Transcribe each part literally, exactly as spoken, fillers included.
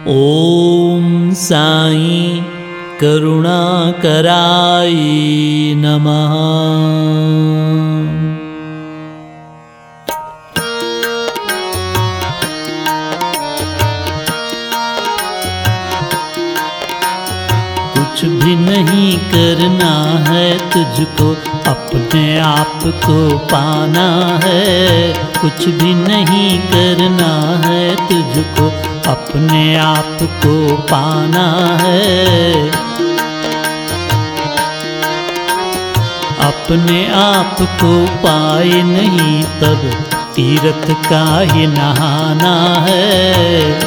ओम साई करुणाकराय नमः। कुछ भी नहीं करना है तुझको, अपने आप को पाना है। कुछ भी नहीं करना है तुझको, अपने आप को पाना है। अपने आप को पाए नहीं तब तीर्थ का ही नहाना है।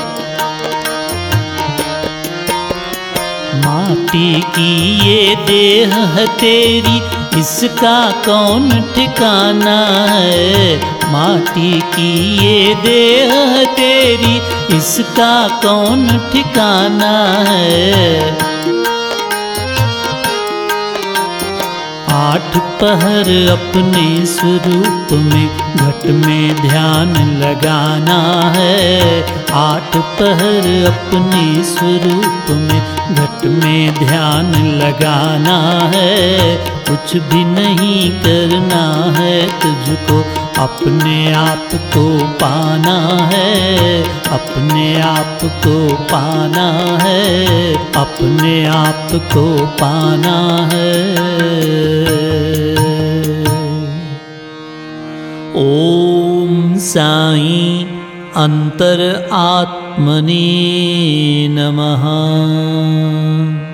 माटी की ये देह है तेरी, इसका कौन ठिकाना है। माटी की ये देह है तेरी, इसका कौन ठिकाना है। आठ पहर अपने स्वरूप में घट में ध्यान लगाना है। आठ पहर अपने स्वरूप में घट में ध्यान लगाना है। कुछ भी नहीं करना है तुझको, अपने आप को पाना है। अपने आप को पाना है। अपने आप को पाना है। ओम साई अंतर आत्मने नमः।